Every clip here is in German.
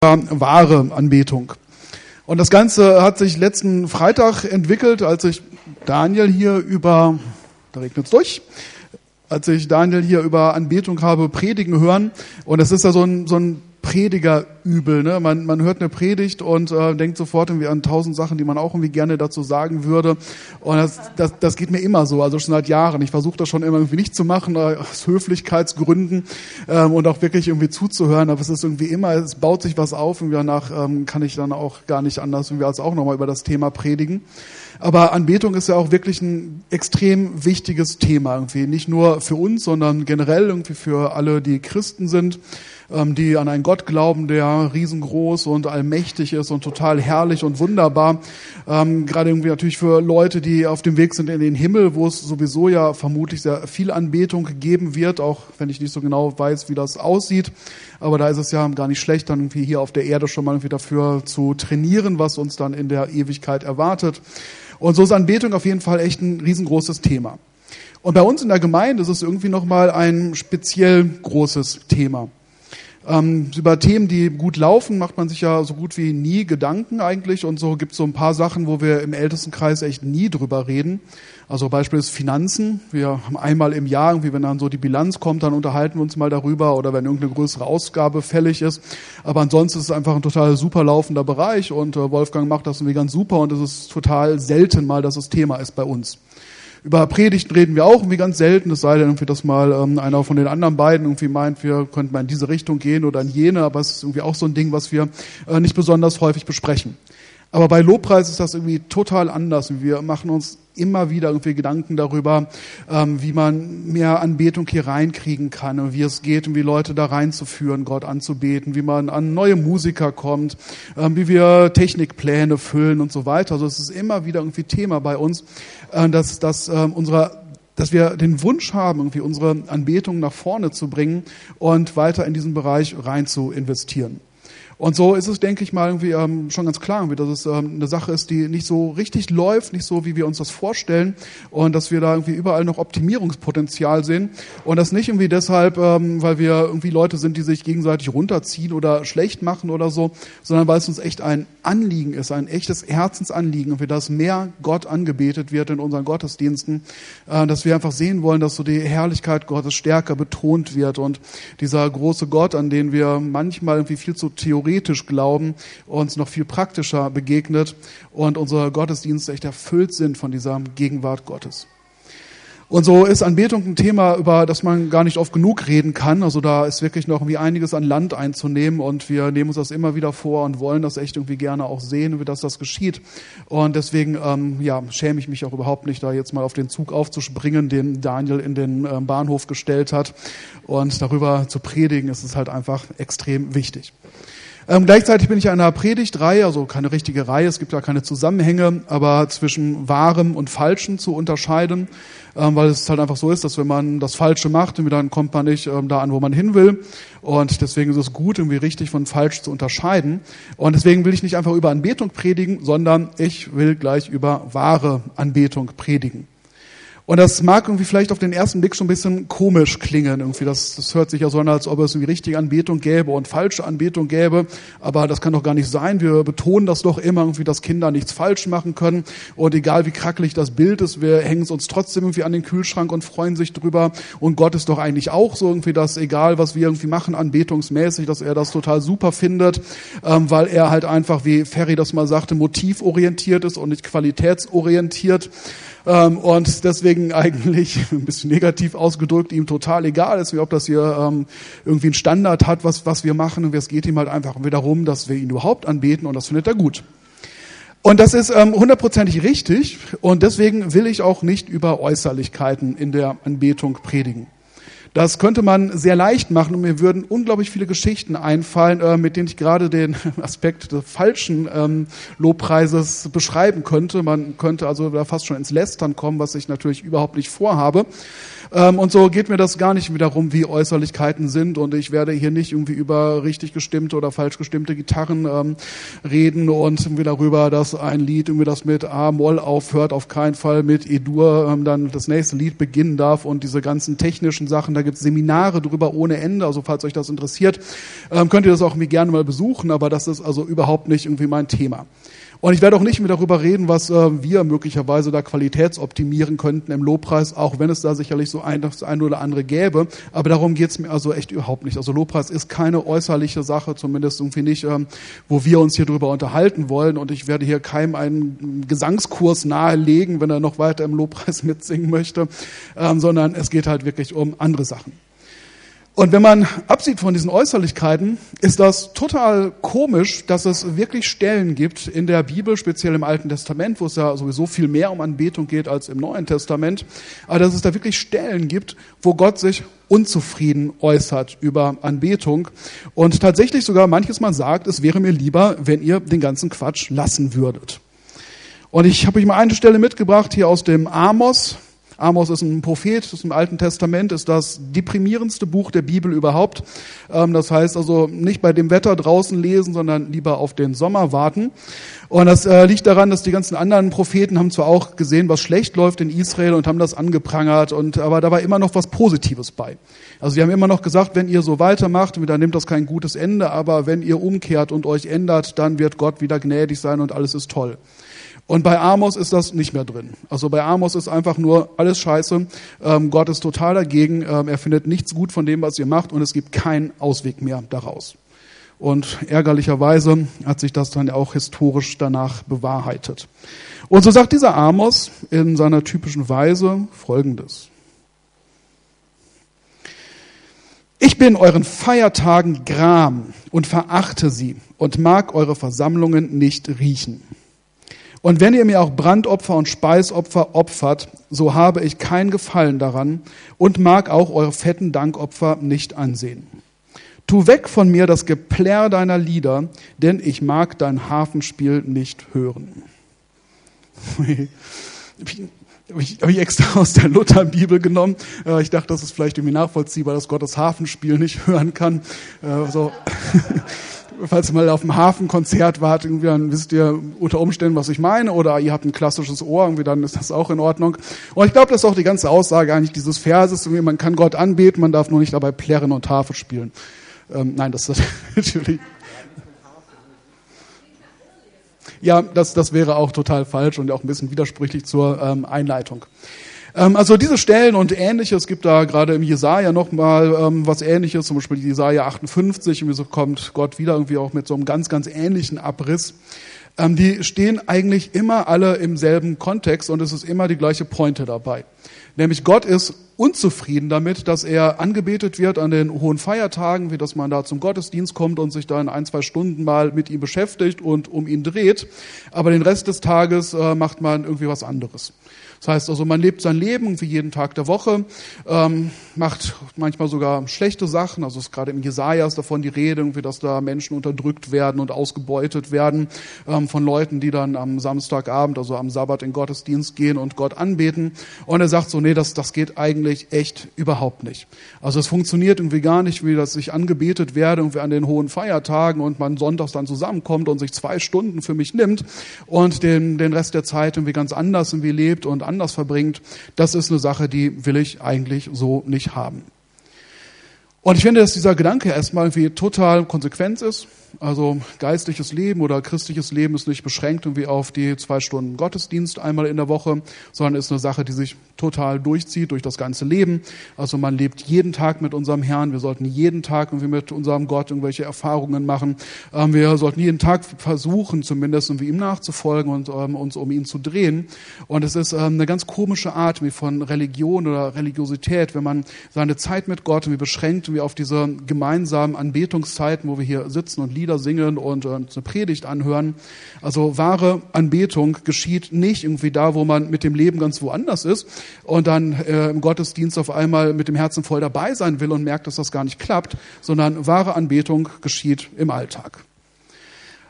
wahre Anbetung. Und das Ganze hat sich letzten Freitag entwickelt, als ich Daniel hier über Anbetung habe predigen hören. Und das ist ja so ein Predigerübel, ne? Man hört eine Predigt und denkt sofort irgendwie an 1000 Sachen, die man auch irgendwie gerne dazu sagen würde. Und das geht mir immer so, also schon seit Jahren. Ich versuche das schon immer irgendwie nicht zu machen, aus Höflichkeitsgründen und auch wirklich irgendwie zuzuhören. Aber es ist irgendwie immer, es baut sich was auf und danach kann ich dann auch gar nicht anders irgendwie als auch nochmal über das Thema predigen. Aber Anbetung ist ja auch wirklich ein extrem wichtiges Thema irgendwie. Nicht nur für uns, sondern generell irgendwie für alle, die Christen sind, die an einen Gott glauben, der riesengroß und allmächtig ist und total herrlich und wunderbar. Gerade irgendwie natürlich für Leute, die auf dem Weg sind in den Himmel, wo es sowieso ja vermutlich sehr viel Anbetung geben wird, auch wenn ich nicht so genau weiß, wie das aussieht. Aber da ist es ja gar nicht schlecht, dann irgendwie hier auf der Erde schon mal irgendwie dafür zu trainieren, was uns dann in der Ewigkeit erwartet. Und so ist Anbetung auf jeden Fall echt ein riesengroßes Thema. Und bei uns in der Gemeinde ist es irgendwie nochmal ein speziell großes Thema. Über Themen, die gut laufen, macht man sich ja so gut wie nie Gedanken eigentlich. Und so gibt es so ein paar Sachen, wo wir im Ältestenkreis echt nie drüber reden. Also Beispiel ist Finanzen. Wir haben einmal im Jahr, irgendwie, wenn dann so die Bilanz kommt, dann unterhalten wir uns mal darüber oder wenn irgendeine größere Ausgabe fällig ist. Aber ansonsten ist es einfach ein total super laufender Bereich und Wolfgang macht das irgendwie ganz super und es ist total selten mal, dass das Thema ist bei uns. Über Predigten reden wir auch irgendwie ganz selten, es sei denn irgendwie, dass mal einer von den anderen beiden irgendwie meint, wir könnten mal in diese Richtung gehen oder in jene, aber es ist irgendwie auch so ein Ding, was wir nicht besonders häufig besprechen. Aber bei Lobpreis ist das irgendwie total anders. Wir machen uns immer wieder irgendwie Gedanken darüber, wie man mehr Anbetung hier reinkriegen kann und wie es geht und wie Leute da reinzuführen, Gott anzubeten, wie man an neue Musiker kommt, wie wir Technikpläne füllen und so weiter. Also es ist immer wieder irgendwie Thema bei uns, dass wir den Wunsch haben, irgendwie unsere Anbetung nach vorne zu bringen und weiter in diesen Bereich rein zu investieren. Und so ist es, denke ich mal, irgendwie schon ganz klar, dass es eine Sache ist, die nicht so richtig läuft, nicht so, wie wir uns das vorstellen und dass wir da irgendwie überall noch Optimierungspotenzial sehen und das nicht irgendwie deshalb, weil wir irgendwie Leute sind, die sich gegenseitig runterziehen oder schlecht machen oder so, sondern weil es uns echt ein Anliegen ist, ein echtes Herzensanliegen, dass mehr Gott angebetet wird in unseren Gottesdiensten, dass wir einfach sehen wollen, dass so die Herrlichkeit Gottes stärker betont wird und dieser große Gott, an den wir manchmal irgendwie viel zu theoretisch glauben, uns noch viel praktischer begegnet und unsere Gottesdienste echt erfüllt sind von dieser Gegenwart Gottes. Und so ist Anbetung ein Thema, über das man gar nicht oft genug reden kann. Also da ist wirklich noch irgendwie einiges an Land einzunehmen und wir nehmen uns das immer wieder vor und wollen das echt irgendwie gerne auch sehen, wie das geschieht. Und deswegen schäme ich mich auch überhaupt nicht, da jetzt mal auf den Zug aufzuspringen, den Daniel in den Bahnhof gestellt hat. Und darüber zu predigen, ist es halt einfach extrem wichtig. Gleichzeitig bin ich in einer Predigtreihe, also keine richtige Reihe, es gibt ja keine Zusammenhänge, aber zwischen Wahrem und Falschem zu unterscheiden, weil es halt einfach so ist, dass wenn man das Falsche macht, dann kommt man nicht da an, wo man hin will und deswegen ist es gut, irgendwie richtig von falsch zu unterscheiden und deswegen will ich nicht einfach über Anbetung predigen, sondern ich will gleich über wahre Anbetung predigen. Und das mag irgendwie vielleicht auf den ersten Blick schon ein bisschen komisch klingen. Irgendwie das hört sich ja so an, als ob es irgendwie richtige Anbetung gäbe und falsche Anbetung gäbe. Aber das kann doch gar nicht sein. Wir betonen das doch immer irgendwie, dass Kinder nichts falsch machen können. Und egal wie krackelig das Bild ist, wir hängen es uns trotzdem irgendwie an den Kühlschrank und freuen sich drüber. Und Gott ist doch eigentlich auch so irgendwie, dass egal was wir irgendwie machen anbetungsmäßig, dass er das total super findet, weil er halt einfach, wie Ferry das mal sagte, motivorientiert ist und nicht qualitätsorientiert. Und deswegen eigentlich ein bisschen negativ ausgedrückt ihm total egal ist, wie ob das hier irgendwie einen Standard hat, was wir machen. Und es geht ihm halt einfach darum, dass wir ihn überhaupt anbeten und das findet er gut. Und das ist 100%ig richtig und deswegen will ich auch nicht über Äußerlichkeiten in der Anbetung predigen. Das könnte man sehr leicht machen und mir würden unglaublich viele Geschichten einfallen, mit denen ich gerade den Aspekt des falschen Lobpreises beschreiben könnte. Man könnte also da fast schon ins Lästern kommen, was ich natürlich überhaupt nicht vorhabe. Und so geht mir das gar nicht wiederum, wie Äußerlichkeiten sind. Und ich werde hier nicht irgendwie über richtig gestimmte oder falsch gestimmte Gitarren reden und irgendwie darüber, dass ein Lied irgendwie das mit A-Moll aufhört, auf keinen Fall mit E-Dur dann das nächste Lied beginnen darf und diese ganzen technischen Sachen. Da gibt es Seminare drüber ohne Ende. Also falls euch das interessiert, könnt ihr das auch mir gerne mal besuchen. Aber das ist also überhaupt nicht irgendwie mein Thema. Und ich werde auch nicht mehr darüber reden, was wir möglicherweise da qualitätsoptimieren könnten im Lobpreis, auch wenn es da sicherlich so das eine oder andere gäbe. Aber darum geht's mir also echt überhaupt nicht. Also Lobpreis ist keine äußerliche Sache, zumindest irgendwie nicht, wo wir uns hier drüber unterhalten wollen. Und ich werde hier keinem einen Gesangskurs nahelegen, wenn er noch weiter im Lobpreis mitsingen möchte, sondern es geht halt wirklich um andere Sachen. Und wenn man absieht von diesen Äußerlichkeiten, ist das total komisch, dass es wirklich Stellen gibt in der Bibel, speziell im Alten Testament, wo es ja sowieso viel mehr um Anbetung geht als im Neuen Testament, aber dass es da wirklich Stellen gibt, wo Gott sich unzufrieden äußert über Anbetung und tatsächlich sogar manches Mal sagt, es wäre mir lieber, wenn ihr den ganzen Quatsch lassen würdet. Und ich habe euch mal eine Stelle mitgebracht hier aus dem Amos. Amos ist ein Prophet, das ist im Alten Testament, ist das deprimierendste Buch der Bibel überhaupt. Das heißt also nicht bei dem Wetter draußen lesen, sondern lieber auf den Sommer warten. Und das liegt daran, dass die ganzen anderen Propheten haben zwar auch gesehen, was schlecht läuft in Israel und haben das angeprangert, aber da war immer noch was Positives bei. Also die haben immer noch gesagt, wenn ihr so weitermacht, dann nimmt das kein gutes Ende, aber wenn ihr umkehrt und euch ändert, dann wird Gott wieder gnädig sein und alles ist toll. Und bei Amos ist das nicht mehr drin. Also bei Amos ist einfach nur alles scheiße. Gott ist total dagegen. Er findet nichts gut von dem, was ihr macht und es gibt keinen Ausweg mehr daraus. Und ärgerlicherweise hat sich das dann auch historisch danach bewahrheitet. Und so sagt dieser Amos in seiner typischen Weise Folgendes. Ich bin euren Feiertagen gram und verachte sie und mag eure Versammlungen nicht riechen. Und wenn ihr mir auch Brandopfer und Speisopfer opfert, so habe ich kein Gefallen daran und mag auch eure fetten Dankopfer nicht ansehen. Tu weg von mir das Geplärr deiner Lieder, denn ich mag dein Harfenspiel nicht hören. Habe ich extra aus der Lutherbibel genommen. Ich dachte, das ist vielleicht irgendwie nachvollziehbar, dass Gott das Harfenspiel nicht hören kann. Falls ihr mal auf dem Hafenkonzert wart, irgendwie, dann wisst ihr unter Umständen, was ich meine, oder ihr habt ein klassisches Ohr, irgendwie, dann ist das auch in Ordnung. Und ich glaube, das ist auch die ganze Aussage eigentlich dieses Verses, irgendwie, man kann Gott anbeten, man darf nur nicht dabei plärren und Harfe spielen. Nein, das ist natürlich... Ja, das wäre auch total falsch und auch ein bisschen widersprüchlich zur Einleitung. Also diese Stellen und Ähnliches, es gibt da gerade im Jesaja nochmal was Ähnliches, zum Beispiel Jesaja 58, und so kommt Gott wieder irgendwie auch mit so einem ganz, ganz ähnlichen Abriss. Die stehen eigentlich immer alle im selben Kontext und es ist immer die gleiche Pointe dabei. Nämlich Gott ist unzufrieden damit, dass er angebetet wird an den hohen Feiertagen, wie dass man da zum Gottesdienst kommt und sich da in 1-2 Stunden mal mit ihm beschäftigt und um ihn dreht. Aber den Rest des Tages macht man irgendwie was anderes. Das heißt also, man lebt sein Leben wie jeden Tag der Woche, macht manchmal sogar schlechte Sachen. Also es ist gerade im Jesaja ist davon die Rede, irgendwie, dass da Menschen unterdrückt werden und ausgebeutet werden von Leuten, die dann am Samstagabend, also am Sabbat in Gottesdienst gehen und Gott anbeten. Und er sagt so, nee, das geht eigentlich echt überhaupt nicht. Also es funktioniert irgendwie gar nicht, wie dass ich angebetet werde irgendwie an den hohen Feiertagen und man sonntags dann zusammenkommt und sich 2 Stunden für mich nimmt und den Rest der Zeit irgendwie ganz anders irgendwie lebt und anders verbringt. Das ist eine Sache, die will ich eigentlich so nicht haben. Und ich finde, dass dieser Gedanke erstmal irgendwie total konsequent ist. Also geistliches Leben oder christliches Leben ist nicht beschränkt irgendwie auf die 2 Stunden Gottesdienst einmal in der Woche, sondern ist eine Sache, die sich total durchzieht durch das ganze Leben. Also man lebt jeden Tag mit unserem Herrn. Wir sollten jeden Tag irgendwie mit unserem Gott irgendwelche Erfahrungen machen. Wir sollten jeden Tag versuchen, zumindest irgendwie ihm nachzufolgen und uns um ihn zu drehen. Und es ist eine ganz komische Art wie von Religion oder Religiosität, wenn man seine Zeit mit Gott irgendwie beschränkt irgendwie auf diese gemeinsamen Anbetungszeiten, wo wir hier sitzen und Lieder singen und eine Predigt anhören. Also wahre Anbetung geschieht nicht irgendwie da, wo man mit dem Leben ganz woanders ist und dann im Gottesdienst auf einmal mit dem Herzen voll dabei sein will und merkt, dass das gar nicht klappt, sondern wahre Anbetung geschieht im Alltag.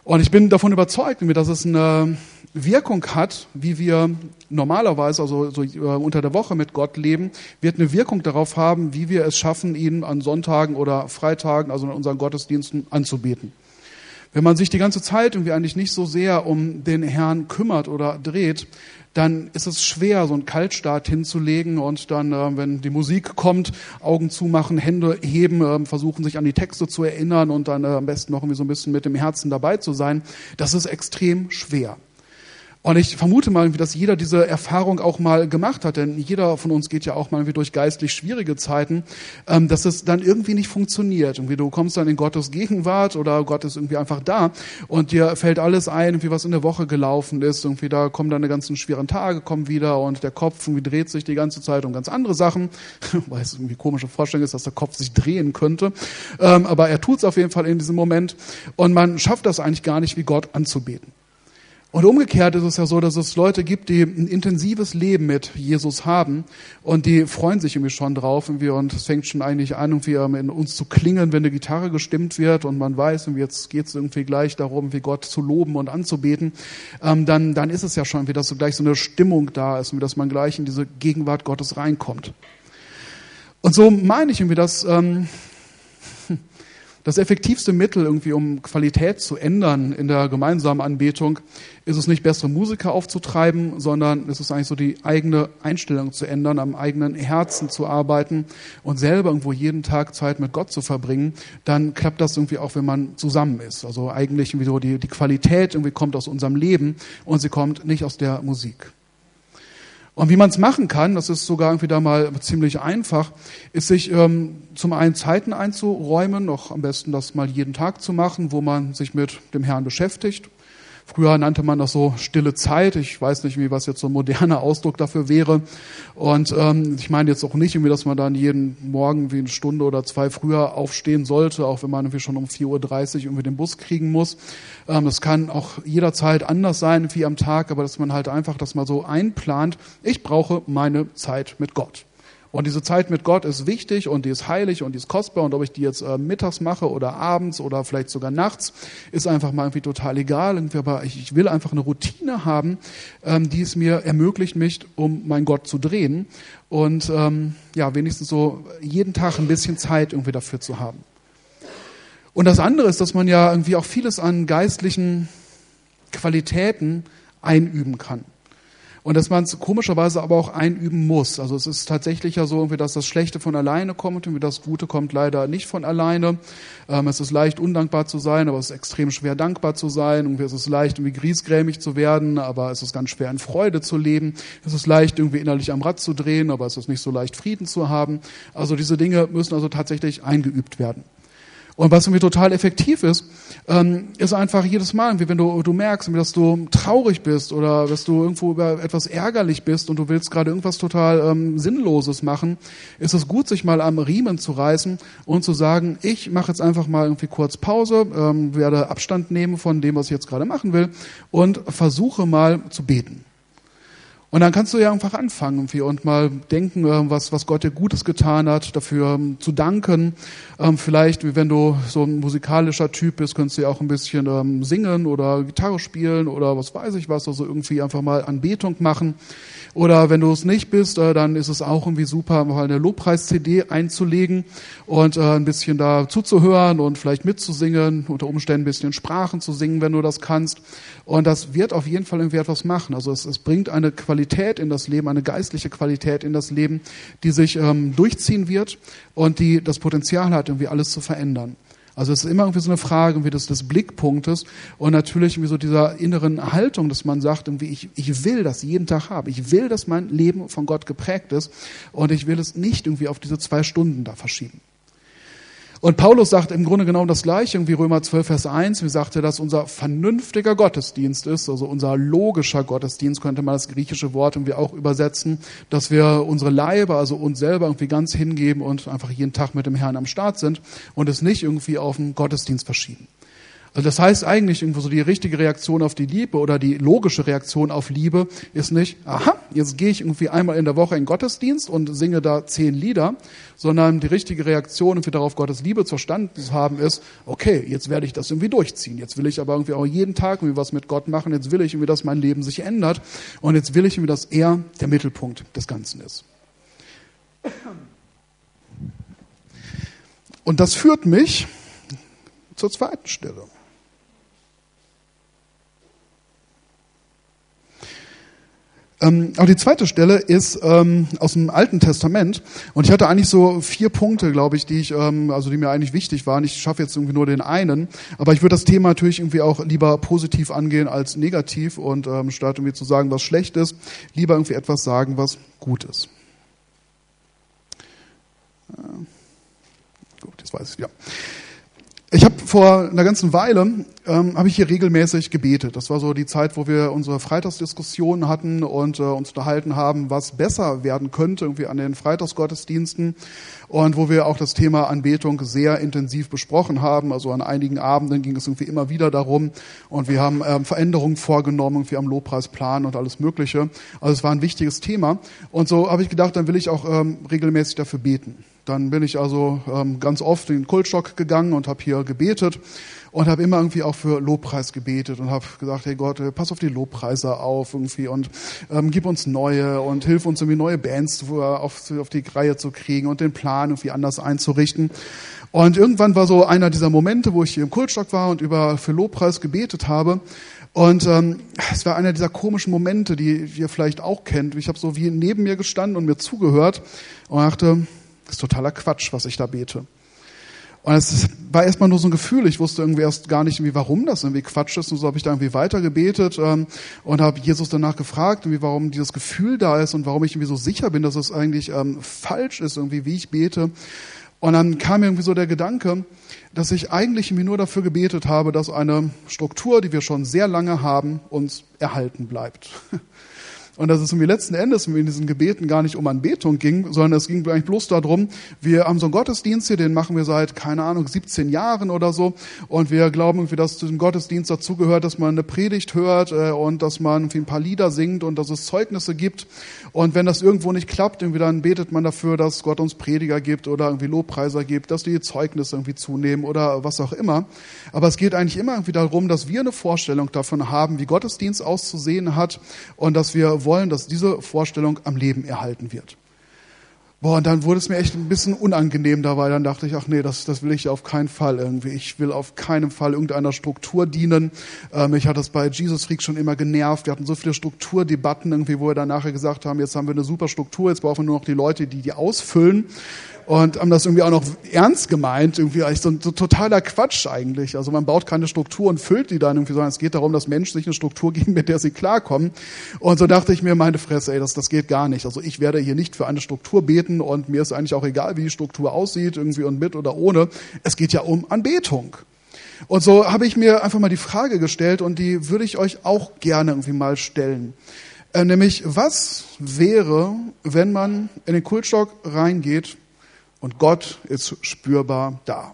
Und ich bin davon überzeugt, dass es eine Wirkung hat, wie wir normalerweise, also so unter der Woche mit Gott leben, wird eine Wirkung darauf haben, wie wir es schaffen, ihn an Sonntagen oder Freitagen, also in unseren Gottesdiensten, anzubeten. Wenn man sich die ganze Zeit irgendwie eigentlich nicht so sehr um den Herrn kümmert oder dreht, dann ist es schwer, so einen Kaltstart hinzulegen und dann, wenn die Musik kommt, Augen zumachen, Hände heben, versuchen sich an die Texte zu erinnern und dann am besten noch irgendwie so ein bisschen mit dem Herzen dabei zu sein. Das ist extrem schwer. Und ich vermute mal, dass jeder diese Erfahrung auch mal gemacht hat, denn jeder von uns geht ja auch mal irgendwie durch geistlich schwierige Zeiten, dass es dann irgendwie nicht funktioniert. Irgendwie du kommst dann in Gottes Gegenwart oder Gott ist irgendwie einfach da und dir fällt alles ein, irgendwie was in der Woche gelaufen ist. Irgendwie da kommen deine ganzen schweren Tage, kommen wieder und der Kopf irgendwie dreht sich die ganze Zeit um ganz andere Sachen, weil es irgendwie komische Vorstellung ist, dass der Kopf sich drehen könnte. Aber er tut es auf jeden Fall in diesem Moment und man schafft das eigentlich gar nicht, wie Gott anzubeten. Und umgekehrt ist es ja so, dass es Leute gibt, die ein intensives Leben mit Jesus haben und die freuen sich irgendwie schon drauf und es fängt schon eigentlich an, irgendwie in uns zu klingen, wenn eine Gitarre gestimmt wird und man weiß, jetzt geht es irgendwie gleich darum, wie Gott zu loben und anzubeten, dann ist es ja schon, dass so gleich so eine Stimmung da ist und dass man gleich in diese Gegenwart Gottes reinkommt. Und so meine ich irgendwie, dass das effektivste Mittel, irgendwie um Qualität zu ändern in der gemeinsamen Anbetung, ist es nicht, bessere Musiker aufzutreiben, sondern es ist eigentlich so die eigene Einstellung zu ändern, am eigenen Herzen zu arbeiten und selber irgendwo jeden Tag Zeit mit Gott zu verbringen. Dann klappt das irgendwie auch, wenn man zusammen ist. Also eigentlich irgendwie so die Qualität irgendwie kommt aus unserem Leben und sie kommt nicht aus der Musik. Und wie man es machen kann, das ist sogar irgendwie da mal ziemlich einfach, ist sich zum einen Zeiten einzuräumen, noch am besten das mal jeden Tag zu machen, wo man sich mit dem Herrn beschäftigt. Früher nannte man das so stille Zeit. Ich weiß nicht, was jetzt so ein moderner Ausdruck dafür wäre. Und ich meine jetzt auch nicht, dass man dann jeden Morgen wie eine Stunde oder zwei früher aufstehen sollte, auch wenn man irgendwie schon um 4:30 Uhr den Bus kriegen muss. Das kann auch jederzeit anders sein wie am Tag, aber dass man halt einfach das mal so einplant. Ich brauche meine Zeit mit Gott. Und diese Zeit mit Gott ist wichtig und die ist heilig und die ist kostbar und ob ich die jetzt mittags mache oder abends oder vielleicht sogar nachts, ist einfach mal irgendwie total egal. Aber ich will einfach eine Routine haben, die es mir ermöglicht, mich um meinen Gott zu drehen und wenigstens so jeden Tag ein bisschen Zeit irgendwie dafür zu haben. Und das andere ist, dass man ja irgendwie auch vieles an geistlichen Qualitäten einüben kann. Und dass man es komischerweise aber auch einüben muss. Also es ist tatsächlich ja so, dass das Schlechte von alleine kommt und das Gute kommt leider nicht von alleine. Es ist leicht, undankbar zu sein, aber es ist extrem schwer, dankbar zu sein. Und es ist leicht, irgendwie griesgrämig zu werden, aber es ist ganz schwer, in Freude zu leben. Es ist leicht, irgendwie innerlich am Rad zu drehen, aber es ist nicht so leicht, Frieden zu haben. Also diese Dinge müssen also tatsächlich eingeübt werden. Und was irgendwie total effektiv ist einfach jedes Mal, wenn du merkst, dass du traurig bist oder dass du irgendwo über etwas ärgerlich bist und du willst gerade irgendwas total Sinnloses machen, ist es gut, sich mal am Riemen zu reißen und zu sagen, ich mache jetzt einfach mal irgendwie kurz Pause, werde Abstand nehmen von dem, was ich jetzt gerade machen will und versuche mal zu beten. Und dann kannst du ja einfach anfangen und mal denken, was Gott dir Gutes getan hat, dafür zu danken. Vielleicht, wenn du so ein musikalischer Typ bist, könntest du ja auch ein bisschen singen oder Gitarre spielen oder was weiß ich was, also irgendwie einfach mal Anbetung machen. Oder wenn du es nicht bist, dann ist es auch irgendwie super, mal eine Lobpreis-CD einzulegen und ein bisschen da zuzuhören und vielleicht mitzusingen, unter Umständen ein bisschen Sprachen zu singen, wenn du das kannst. Und das wird auf jeden Fall irgendwie etwas machen. Also es bringt eine Qualität in das Leben, eine geistliche Qualität in das Leben, die sich durchziehen wird und die das Potenzial hat, irgendwie alles zu verändern. Also es ist immer irgendwie so eine Frage irgendwie des Blickpunktes und natürlich irgendwie so dieser inneren Haltung, dass man sagt, irgendwie ich will das jeden Tag haben. Ich will, dass mein Leben von Gott geprägt ist und ich will es nicht irgendwie auf diese 2 Stunden da verschieben. Und Paulus sagt im Grunde genau das Gleiche, irgendwie Römer 12, Vers 1, wie sagt er, dass unser vernünftiger Gottesdienst ist, also unser logischer Gottesdienst, könnte man das griechische Wort irgendwie auch übersetzen, dass wir unsere Leibe, also uns selber irgendwie ganz hingeben und einfach jeden Tag mit dem Herrn am Start sind und es nicht irgendwie auf den Gottesdienst verschieben. Also das heißt eigentlich irgendwo so, die richtige Reaktion auf die Liebe oder die logische Reaktion auf Liebe ist nicht, aha, jetzt gehe ich irgendwie einmal in der Woche in den Gottesdienst und singe da 10 Lieder, sondern die richtige Reaktion irgendwie darauf, Gottes Liebe verstanden zu haben, ist, okay, jetzt werde ich das irgendwie durchziehen. Jetzt will ich aber irgendwie auch jeden Tag irgendwie was mit Gott machen. Jetzt will ich irgendwie, dass mein Leben sich ändert. Und jetzt will ich irgendwie, dass er der Mittelpunkt des Ganzen ist. Und das führt mich zur zweiten Stelle. Aber die zweite Stelle ist aus dem Alten Testament und ich hatte eigentlich so 4 Punkte, glaube ich, die mir eigentlich wichtig waren. Ich schaffe jetzt irgendwie nur den einen, aber ich würde das Thema natürlich irgendwie auch lieber positiv angehen als negativ und statt irgendwie zu sagen, was schlecht ist, lieber irgendwie etwas sagen, was gut ist. Gut, jetzt weiß ich ja. Ich habe vor einer ganzen Weile, habe ich hier regelmäßig gebetet. Das war so die Zeit, wo wir unsere Freitagsdiskussionen hatten und uns unterhalten haben, was besser werden könnte irgendwie an den Freitagsgottesdiensten und wo wir auch das Thema Anbetung sehr intensiv besprochen haben. Also an einigen Abenden ging es irgendwie immer wieder darum und wir haben Veränderungen vorgenommen, irgendwie am Lobpreisplan und alles Mögliche. Also es war ein wichtiges Thema und so habe ich gedacht, dann will ich auch regelmäßig dafür beten. Dann bin ich also ganz oft in den Kultstock gegangen und habe hier gebetet und habe immer irgendwie auch für Lobpreis gebetet und habe gesagt, hey Gott, pass auf die Lobpreiser auf irgendwie und gib uns neue und hilf uns irgendwie neue Bands auf die Reihe zu kriegen und den Plan irgendwie anders einzurichten. Und irgendwann war so einer dieser Momente, wo ich hier im Kultstock war und für Lobpreis gebetet habe. Und es war einer dieser komischen Momente, die ihr vielleicht auch kennt. Ich habe so wie neben mir gestanden und mir zugehört und dachte, das ist totaler Quatsch, was ich da bete. Und es war erstmal nur so ein Gefühl. Ich wusste irgendwie erst gar nicht, warum das irgendwie Quatsch ist. Und so habe ich da irgendwie weiter gebetet und habe Jesus danach gefragt, warum dieses Gefühl da ist und warum ich irgendwie so sicher bin, dass es eigentlich falsch ist, irgendwie wie ich bete. Und dann kam mir irgendwie so der Gedanke, dass ich eigentlich irgendwie nur dafür gebetet habe, dass eine Struktur, die wir schon sehr lange haben, uns erhalten bleibt. Und dass es irgendwie letzten Endes in diesen Gebeten gar nicht um Anbetung ging, sondern es ging eigentlich bloß darum, wir haben so einen Gottesdienst hier, den machen wir seit, 17 Jahren oder so. Und wir glauben irgendwie, dass zu dem Gottesdienst dazugehört, dass man eine Predigt hört und dass man irgendwie ein paar Lieder singt und dass es Zeugnisse gibt. Und wenn das irgendwo nicht klappt, irgendwie dann betet man dafür, dass Gott uns Prediger gibt oder irgendwie Lobpreiser gibt, dass die Zeugnisse irgendwie zunehmen oder was auch immer. Aber es geht eigentlich immer irgendwie darum, dass wir eine Vorstellung davon haben, wie Gottesdienst auszusehen hat und dass wir wollen, dass diese Vorstellung am Leben erhalten wird. Und dann wurde es mir echt ein bisschen unangenehm dabei. Dann dachte ich, ach nee, das will ich auf keinen Fall irgendwie. Ich will auf keinen Fall irgendeiner Struktur dienen. Mich hat das bei Jesus Freak schon immer genervt. Wir hatten so viele Strukturdebatten irgendwie, wo wir dann nachher gesagt haben, jetzt haben wir eine super Struktur, jetzt brauchen wir nur noch die Leute, die ausfüllen. Und haben das irgendwie auch noch ernst gemeint, irgendwie eigentlich so totaler Quatsch eigentlich. Also man baut keine Struktur und füllt die dann irgendwie, sondern es geht darum, dass Menschen sich eine Struktur geben, mit der sie klarkommen. Und so dachte ich mir, meine Fresse, das geht gar nicht. Also ich werde hier nicht für eine Struktur beten und mir ist eigentlich auch egal, wie die Struktur aussieht, irgendwie und mit oder ohne. Es geht ja um Anbetung. Und so habe ich mir einfach mal die Frage gestellt und die würde ich euch auch gerne irgendwie mal stellen. Nämlich, was wäre, wenn man in den Kultstock reingeht und Gott ist spürbar da?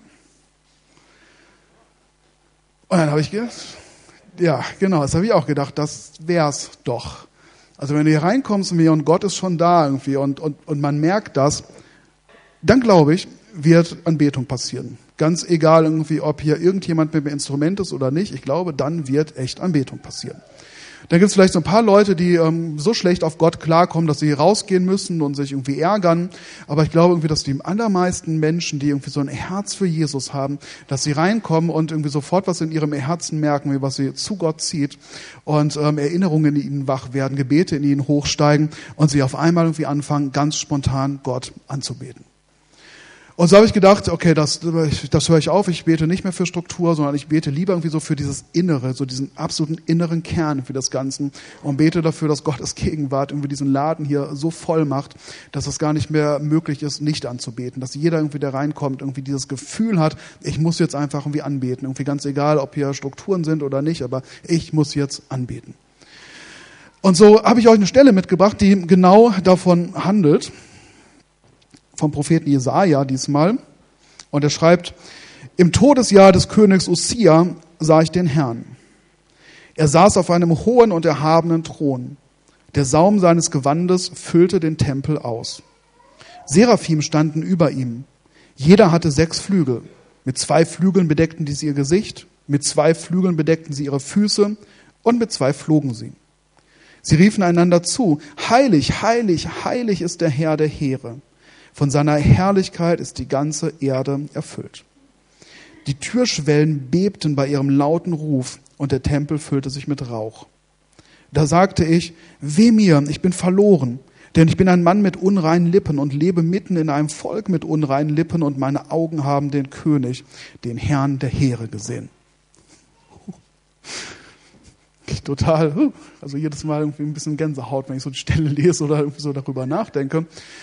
Und dann habe ich gedacht, ja, genau, das habe ich auch gedacht, das wär's doch. Also wenn du hier reinkommst und Gott ist schon da irgendwie und man merkt das, dann glaube ich, wird Anbetung passieren. Ganz egal irgendwie, ob hier irgendjemand mit dem Instrument ist oder nicht, ich glaube, dann wird echt Anbetung passieren. Dann gibt es vielleicht so ein paar Leute, die so schlecht auf Gott klarkommen, dass sie rausgehen müssen und sich irgendwie ärgern. Aber ich glaube irgendwie, dass die allermeisten Menschen, die irgendwie so ein Herz für Jesus haben, dass sie reinkommen und irgendwie sofort was in ihrem Herzen merken, wie was sie zu Gott zieht und Erinnerungen in ihnen wach werden, Gebete in ihnen hochsteigen und sie auf einmal irgendwie anfangen, ganz spontan Gott anzubeten. Und so habe ich gedacht, okay, das höre ich auf, ich bete nicht mehr für Struktur, sondern ich bete lieber irgendwie so für dieses Innere, so diesen absoluten inneren Kern für das Ganze und bete dafür, dass Gottes Gegenwart irgendwie diesen Laden hier so voll macht, dass es gar nicht mehr möglich ist, nicht anzubeten, dass jeder irgendwie, der reinkommt, irgendwie dieses Gefühl hat, ich muss jetzt einfach irgendwie anbeten, irgendwie ganz egal, ob hier Strukturen sind oder nicht, aber ich muss jetzt anbeten. Und so habe ich euch eine Stelle mitgebracht, die genau davon handelt, vom Propheten Jesaja diesmal. Und er schreibt, im Todesjahr des Königs Usia sah ich den Herrn. Er saß auf einem hohen und erhabenen Thron. Der Saum seines Gewandes füllte den Tempel aus. Seraphim standen über ihm. Jeder hatte 6 Flügel. Mit 2 Flügeln bedeckten sie ihr Gesicht, mit 2 Flügeln bedeckten sie ihre Füße und mit 2 flogen sie. Sie riefen einander zu: Heilig, heilig, heilig ist der Herr der Heere. Von seiner Herrlichkeit ist die ganze Erde erfüllt. Die Türschwellen bebten bei ihrem lauten Ruf und der Tempel füllte sich mit Rauch. Da sagte ich: Weh mir, ich bin verloren, denn ich bin ein Mann mit unreinen Lippen und lebe mitten in einem Volk mit unreinen Lippen und meine Augen haben den König, den Herrn der Heere gesehen. Total, also jedes Mal irgendwie ein bisschen Gänsehaut, wenn ich so die Stelle lese oder irgendwie so darüber nachdenke.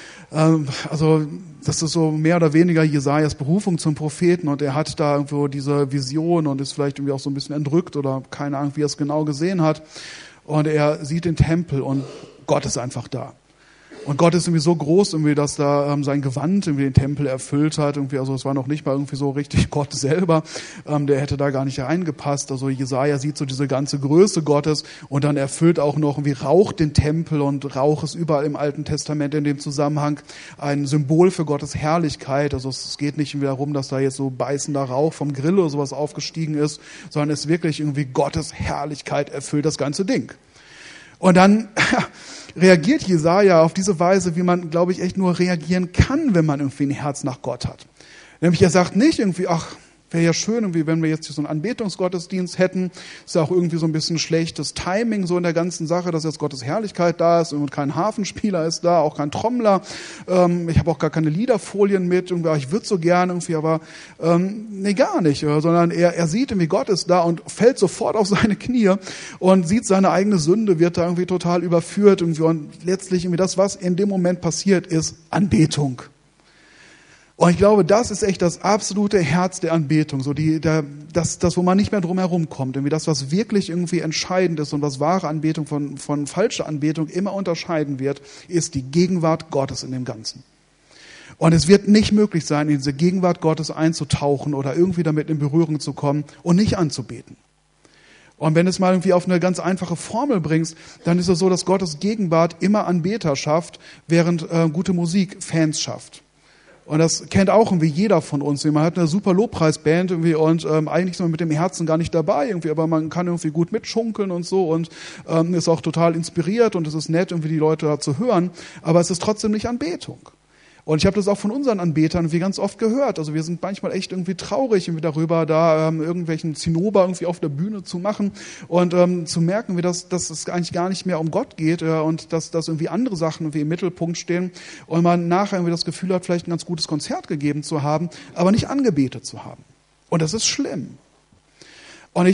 Also das ist so mehr oder weniger Jesajas Berufung zum Propheten und er hat da irgendwo diese Vision und ist vielleicht irgendwie auch so ein bisschen entrückt oder keine Ahnung, wie er es genau gesehen hat. Und er sieht den Tempel und Gott ist einfach da. Und Gott ist irgendwie so groß, irgendwie, dass da sein Gewand irgendwie den Tempel erfüllt hat. Irgendwie, also es war noch nicht mal irgendwie so richtig Gott selber. Der hätte da gar nicht reingepasst. Also Jesaja sieht so diese ganze Größe Gottes und dann erfüllt auch noch irgendwie Rauch den Tempel und Rauch ist überall im Alten Testament in dem Zusammenhang ein Symbol für Gottes Herrlichkeit. Also es geht nicht irgendwie darum, dass da jetzt so beißender Rauch vom Grill oder sowas aufgestiegen ist, sondern es ist wirklich irgendwie Gottes Herrlichkeit erfüllt das ganze Ding. Und dann reagiert Jesaja auf diese Weise, wie man, glaube ich, echt nur reagieren kann, wenn man irgendwie ein Herz nach Gott hat. Nämlich er sagt nicht irgendwie, ach, wäre ja schön, irgendwie, wenn wir jetzt hier so einen Anbetungsgottesdienst hätten. Ist ja auch irgendwie so ein bisschen schlechtes Timing so in der ganzen Sache, dass jetzt Gottes Herrlichkeit da ist und kein Hafenspieler ist da, auch kein Trommler. Ich habe auch gar keine Liederfolien mit. Irgendwie, ich würde so gern irgendwie, aber nee, gar nicht. Sondern er sieht irgendwie, Gott ist da und fällt sofort auf seine Knie und sieht seine eigene Sünde, wird da irgendwie total überführt irgendwie und letztlich irgendwie das, was in dem Moment passiert, ist Anbetung. Und ich glaube, das ist echt das absolute Herz der Anbetung, so das, wo man nicht mehr drum herum kommt, irgendwie das, was wirklich irgendwie entscheidend ist und was wahre Anbetung von falscher Anbetung immer unterscheiden wird, ist die Gegenwart Gottes in dem Ganzen. Und es wird nicht möglich sein, in diese Gegenwart Gottes einzutauchen oder irgendwie damit in Berührung zu kommen und nicht anzubeten. Und wenn du es mal irgendwie auf eine ganz einfache Formel bringst, dann ist es so, dass Gottes Gegenwart immer Anbeter schafft, während gute Musik Fans schafft. Und das kennt auch irgendwie jeder von uns. Man hat eine super Lobpreisband irgendwie und eigentlich ist man mit dem Herzen gar nicht dabei irgendwie, aber man kann irgendwie gut mitschunkeln und so und ist auch total inspiriert und es ist nett, irgendwie die Leute da zu hören, aber es ist trotzdem nicht Anbetung. Und ich habe das auch von unseren Anbetern wie ganz oft gehört. Also wir sind manchmal echt irgendwie traurig irgendwie darüber, da irgendwelchen Zinnober irgendwie auf der Bühne zu machen und zu merken, wie dass es eigentlich gar nicht mehr um Gott geht und dass irgendwie andere Sachen irgendwie im Mittelpunkt stehen und man nachher irgendwie das Gefühl hat, vielleicht ein ganz gutes Konzert gegeben zu haben, aber nicht angebetet zu haben. Und das ist schlimm. Und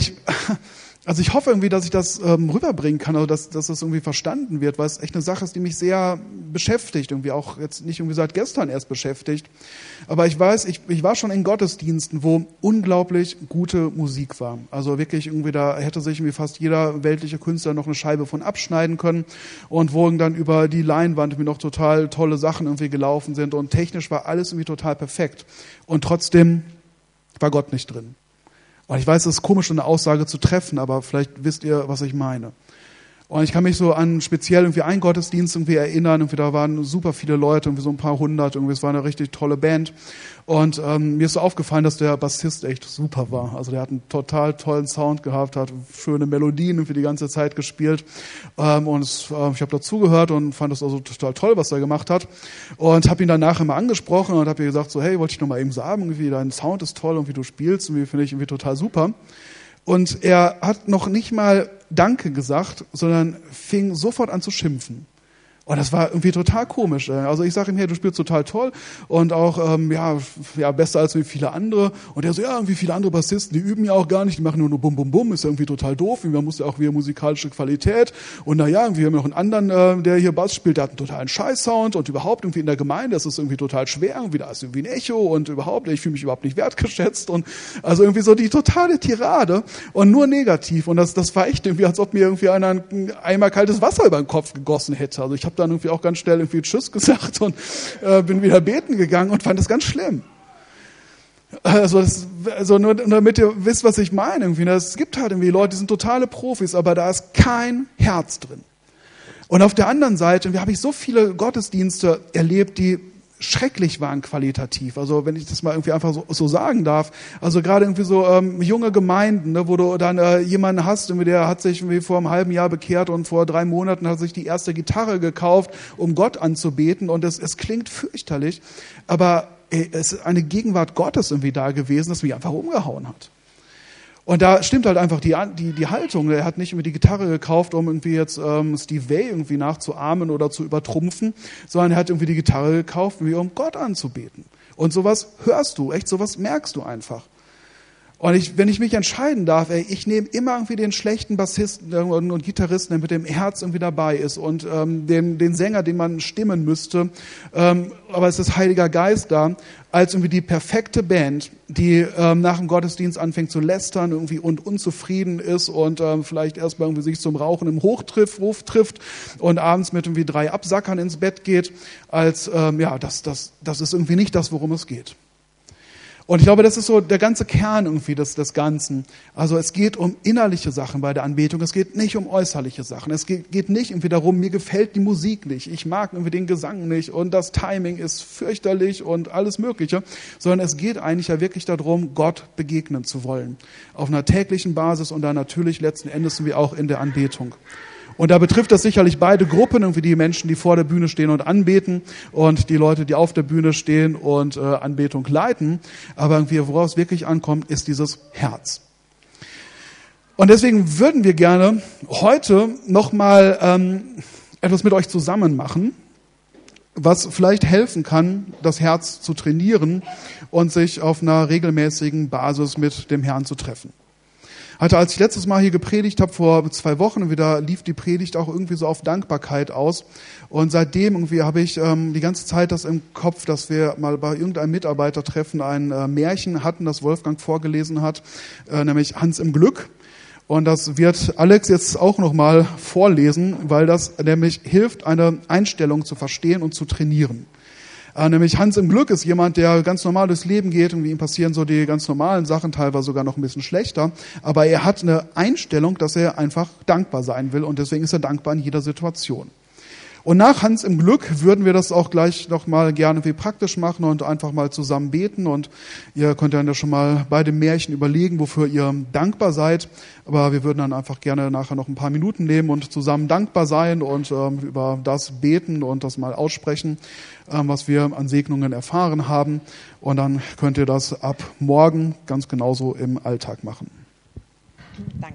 ich hoffe irgendwie, dass ich das rüberbringen kann, also dass das irgendwie verstanden wird, weil es echt eine Sache ist, die mich sehr beschäftigt, irgendwie auch jetzt nicht irgendwie seit gestern erst beschäftigt. Aber ich weiß, ich war schon in Gottesdiensten, wo unglaublich gute Musik war. Also wirklich irgendwie, da hätte sich irgendwie fast jeder weltliche Künstler noch eine Scheibe von abschneiden können und wo dann über die Leinwand irgendwie noch total tolle Sachen irgendwie gelaufen sind und technisch war alles irgendwie total perfekt. Und trotzdem war Gott nicht drin. Und ich weiß, es ist komisch, eine Aussage zu treffen, aber vielleicht wisst ihr, was ich meine. Und ich kann mich so an speziell irgendwie einen Gottesdienst irgendwie erinnern. Irgendwie da waren super viele Leute, irgendwie so ein paar hundert. Irgendwie es war eine richtig tolle Band. Und mir ist so aufgefallen, dass der Bassist echt super war. Also der hat einen total tollen Sound gehabt, hat schöne Melodien irgendwie die ganze Zeit gespielt. Ich habe dazugehört und fand das also total toll, was er gemacht hat. Und habe ihn dann nachher mal angesprochen und habe ihm gesagt, so hey, wollte ich noch mal eben sagen, irgendwie dein Sound ist toll und wie du spielst, irgendwie finde ich irgendwie total super. Und er hat noch nicht mal Danke gesagt, sondern fing sofort an zu schimpfen. Und das war irgendwie total komisch. Also ich sage ihm, hey, du spielst total toll und auch besser als wie viele andere. Und er so, ja, irgendwie viele andere Bassisten, die üben ja auch gar nicht, die machen nur bum bum bum, ist ja irgendwie total doof. Man muss ja auch wieder musikalische Qualität. Und naja, wir haben noch einen anderen, der hier Bass spielt, der hat einen totalen Scheiß-Sound und überhaupt irgendwie in der Gemeinde, das ist irgendwie total schwer, irgendwie da ist irgendwie ein Echo und überhaupt, ich fühle mich überhaupt nicht wertgeschätzt und also irgendwie so die totale Tirade und nur negativ. Und das war echt irgendwie, als ob mir irgendwie einer ein Eimer kaltes Wasser über den Kopf gegossen hätte. Also ich habe dann irgendwie auch ganz schnell irgendwie Tschüss gesagt und bin wieder beten gegangen und fand das ganz schlimm. Also nur damit ihr wisst, was ich meine. Irgendwie. Es gibt halt irgendwie Leute, die sind totale Profis, aber da ist kein Herz drin. Und auf der anderen Seite habe ich so viele Gottesdienste erlebt, die schrecklich waren qualitativ. Also wenn ich das mal irgendwie einfach so sagen darf. Also gerade irgendwie so junge Gemeinden, ne, wo du dann jemanden hast, irgendwie, der hat sich irgendwie vor einem halben Jahr bekehrt und vor 3 Monaten hat sich die erste Gitarre gekauft, um Gott anzubeten. Und es klingt fürchterlich, aber es ist eine Gegenwart Gottes irgendwie da gewesen, das mich einfach umgehauen hat. Und da stimmt halt einfach die Haltung. Er hat nicht irgendwie die Gitarre gekauft, um irgendwie jetzt Steve Vai irgendwie nachzuahmen oder zu übertrumpfen, sondern er hat irgendwie die Gitarre gekauft, um Gott anzubeten. Und sowas hörst du, echt, sowas merkst du einfach. Und wenn ich mich entscheiden darf, ich nehme immer irgendwie den schlechten Bassisten und Gitarristen, der mit dem Herz irgendwie dabei ist und den Sänger, den man stimmen müsste, aber es ist Heiliger Geist da, als irgendwie die perfekte Band, die nach dem Gottesdienst anfängt zu lästern irgendwie und unzufrieden ist und vielleicht erstmal irgendwie sich zum Rauchen im Hof trifft und abends mit irgendwie 3 Absackern ins Bett geht, als das ist irgendwie nicht das, worum es geht. Und ich glaube, das ist so der ganze Kern irgendwie des Ganzen. Also es geht um innerliche Sachen bei der Anbetung. Es geht nicht um äußerliche Sachen. Es geht nicht irgendwie darum, mir gefällt die Musik nicht. Ich mag irgendwie den Gesang nicht und das Timing ist fürchterlich und alles Mögliche. Sondern es geht eigentlich ja wirklich darum, Gott begegnen zu wollen. Auf einer täglichen Basis und dann natürlich letzten Endes wie auch in der Anbetung. Und da betrifft das sicherlich beide Gruppen, irgendwie die Menschen, die vor der Bühne stehen und anbeten und die Leute, die auf der Bühne stehen und Anbetung leiten. Aber irgendwie, woraus es wirklich ankommt, ist dieses Herz. Und deswegen würden wir gerne heute nochmal etwas mit euch zusammen machen, was vielleicht helfen kann, das Herz zu trainieren und sich auf einer regelmäßigen Basis mit dem Herrn zu treffen. Als ich letztes Mal hier gepredigt habe, vor 2 Wochen, wieder lief die Predigt auch irgendwie so auf Dankbarkeit aus. Und seitdem irgendwie habe ich die ganze Zeit das im Kopf, dass wir mal bei irgendeinem Mitarbeitertreffen ein Märchen hatten, das Wolfgang vorgelesen hat, nämlich Hans im Glück. Und das wird Alex jetzt auch nochmal vorlesen, weil das nämlich hilft, eine Einstellung zu verstehen und zu trainieren. Nämlich Hans im Glück ist jemand, der ganz normal durchs Leben geht und ihm passieren so die ganz normalen Sachen, teilweise sogar noch ein bisschen schlechter. Aber er hat eine Einstellung, dass er einfach dankbar sein will und deswegen ist er dankbar in jeder Situation. Und nach Hans im Glück würden wir das auch gleich nochmal gerne wie praktisch machen und einfach mal zusammen beten. Und ihr könnt dann ja schon mal bei dem Märchen überlegen, wofür ihr dankbar seid. Aber wir würden dann einfach gerne nachher noch ein paar Minuten nehmen und zusammen dankbar sein und über das beten und das mal aussprechen, was wir an Segnungen erfahren haben. Und dann könnt ihr das ab morgen ganz genauso im Alltag machen. Danke.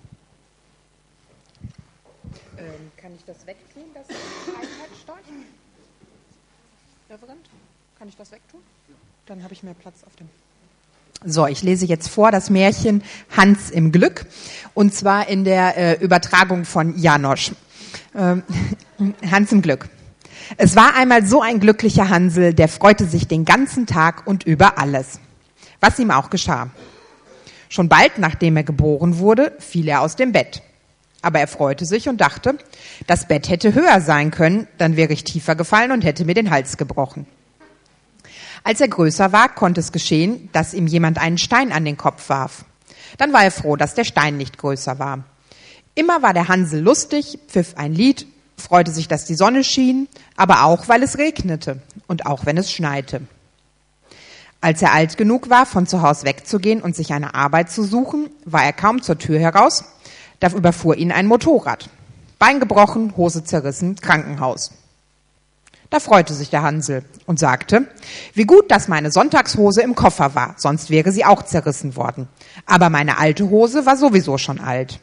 Kann ich das wegtun, das iPad-Start? Reverend, kann ich das wegtun? Dann habe ich mehr Platz auf dem... So, ich lese jetzt vor das Märchen Hans im Glück, und zwar in der Übertragung von Janosch. Hans im Glück. Es war einmal so ein glücklicher Hansel, der freute sich den ganzen Tag und über alles, was ihm auch geschah. Schon bald, nachdem er geboren wurde, fiel er aus dem Bett. Aber er freute sich und dachte, das Bett hätte höher sein können, dann wäre ich tiefer gefallen und hätte mir den Hals gebrochen. Als er größer war, konnte es geschehen, dass ihm jemand einen Stein an den Kopf warf. Dann war er froh, dass der Stein nicht größer war. Immer war der Hansel lustig, pfiff ein Lied, freute sich, dass die Sonne schien, aber auch, weil es regnete und auch, wenn es schneite. Als er alt genug war, von zu Hause wegzugehen und sich eine Arbeit zu suchen, war er kaum zur Tür heraus, da überfuhr ihn ein Motorrad. Bein gebrochen, Hose zerrissen, Krankenhaus. Da freute sich der Hansel und sagte, wie gut, dass meine Sonntagshose im Koffer war, sonst wäre sie auch zerrissen worden. Aber meine alte Hose war sowieso schon alt.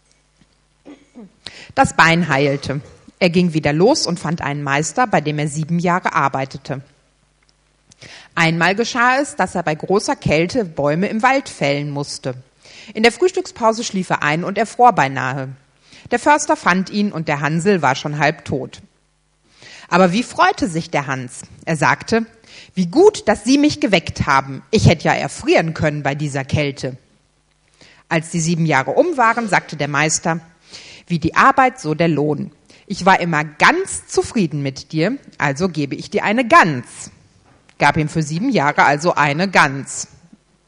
Das Bein heilte. Er ging wieder los und fand einen Meister, bei dem er 7 Jahre arbeitete. Einmal geschah es, dass er bei großer Kälte Bäume im Wald fällen musste. In der Frühstückspause schlief er ein und erfror beinahe. Der Förster fand ihn und der Hansel war schon halb tot. Aber wie freute sich der Hans? Er sagte, wie gut, dass Sie mich geweckt haben. Ich hätte ja erfrieren können bei dieser Kälte. Als die 7 Jahre um waren, sagte der Meister, wie die Arbeit, so der Lohn. Ich war immer ganz zufrieden mit dir, also gebe ich dir eine Gans. Gab ihm für 7 Jahre also eine Gans.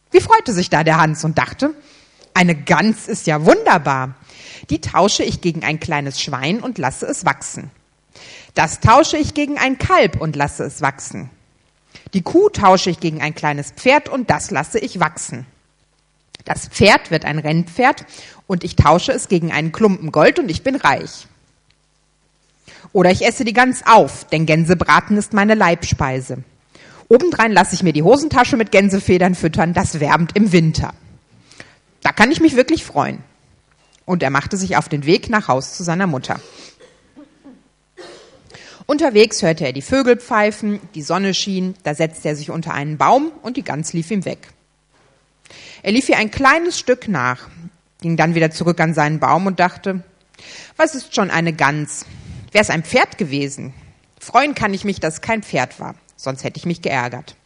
Wie freute sich da der Hans und dachte, eine Gans ist ja wunderbar. Die tausche ich gegen ein kleines Schwein und lasse es wachsen. Das tausche ich gegen ein Kalb und lasse es wachsen. Die Kuh tausche ich gegen ein kleines Pferd und das lasse ich wachsen. Das Pferd wird ein Rennpferd und ich tausche es gegen einen Klumpen Gold und ich bin reich. Oder ich esse die Gans auf, denn Gänsebraten ist meine Leibspeise. Obendrein lasse ich mir die Hosentasche mit Gänsefedern füttern, das wärmt im Winter. Da kann ich mich wirklich freuen. Und er machte sich auf den Weg nach Haus zu seiner Mutter. Unterwegs hörte er die Vögel pfeifen, die Sonne schien, da setzte er sich unter einen Baum und die Gans lief ihm weg. Er lief ihr ein kleines Stück nach, ging dann wieder zurück an seinen Baum und dachte, was ist schon eine Gans? Wäre es ein Pferd gewesen? Freuen kann ich mich, dass es kein Pferd war, sonst hätte ich mich geärgert.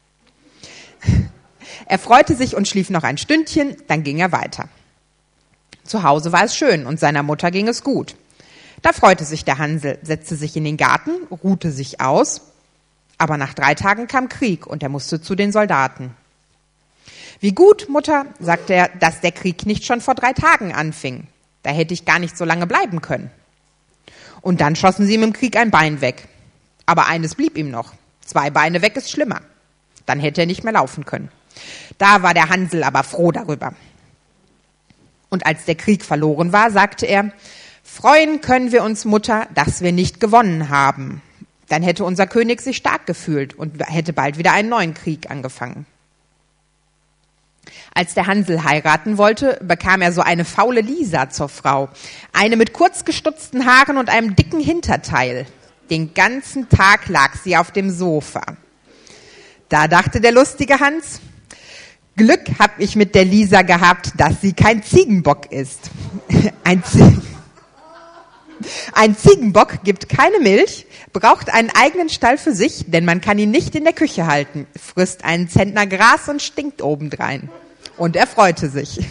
Er freute sich und schlief noch ein Stündchen, dann ging er weiter. Zu Hause war es schön und seiner Mutter ging es gut. Da freute sich der Hansel, setzte sich in den Garten, ruhte sich aus, aber nach 3 Tagen kam Krieg und er musste zu den Soldaten. Wie gut, Mutter, sagte er, dass der Krieg nicht schon vor 3 Tagen anfing. Da hätte ich gar nicht so lange bleiben können. Und dann schossen sie ihm im Krieg ein Bein weg. Aber eines blieb ihm noch. 2 Beine weg ist schlimmer. Dann hätte er nicht mehr laufen können. Da war der Hansel aber froh darüber. Und als der Krieg verloren war, sagte er, freuen können wir uns, Mutter, dass wir nicht gewonnen haben. Dann hätte unser König sich stark gefühlt und hätte bald wieder einen neuen Krieg angefangen. Als der Hansel heiraten wollte, bekam er so eine faule Lisa zur Frau. Eine mit kurz gestutzten Haaren und einem dicken Hinterteil. Den ganzen Tag lag sie auf dem Sofa. Da dachte der lustige Hans, Glück hab ich mit der Lisa gehabt, dass sie kein Ziegenbock ist. Ein Ziegenbock gibt keine Milch, braucht einen eigenen Stall für sich, denn man kann ihn nicht in der Küche halten, frisst einen Zentner Gras und stinkt obendrein. Und er freute sich.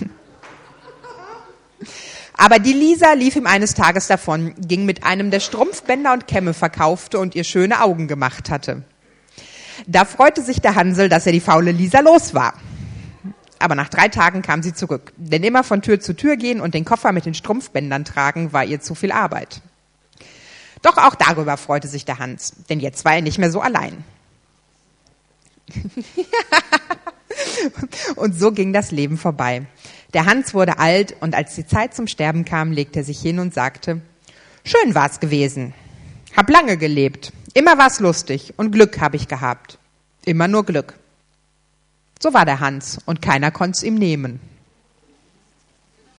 Aber die Lisa lief ihm eines Tages davon, ging mit einem, der Strumpfbänder und Kämme verkaufte und ihr schöne Augen gemacht hatte. Da freute sich der Hansel, dass er die faule Lisa los war. Aber nach 3 Tagen kam sie zurück, denn immer von Tür zu Tür gehen und den Koffer mit den Strumpfbändern tragen, war ihr zu viel Arbeit. Doch auch darüber freute sich der Hans, denn jetzt war er nicht mehr so allein. Und so ging das Leben vorbei. Der Hans wurde alt und als die Zeit zum Sterben kam, legte er sich hin und sagte, schön war's gewesen, hab lange gelebt, immer war's lustig und Glück habe ich gehabt, immer nur Glück. So war der Hans und keiner konnt's ihm nehmen.